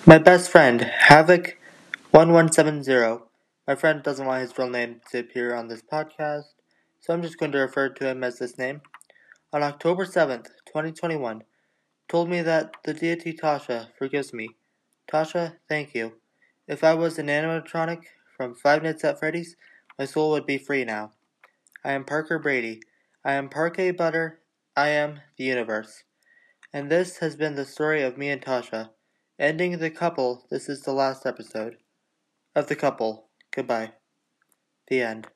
My best friend, Havoc1170. My friend doesn't want his real name to appear on this podcast, so I'm just going to refer to him as this name. On October 7th, 2021, told me that the deity Tasha forgives me. Tasha, thank you. If I was an animatronic from Five Nights at Freddy's, my soul would be free now. I am Parker Brady. I am Parquet Butter. I am the universe. And this has been the story of me and Tasha. Ending the couple, this is the last episode. Of the couple. Goodbye. The end.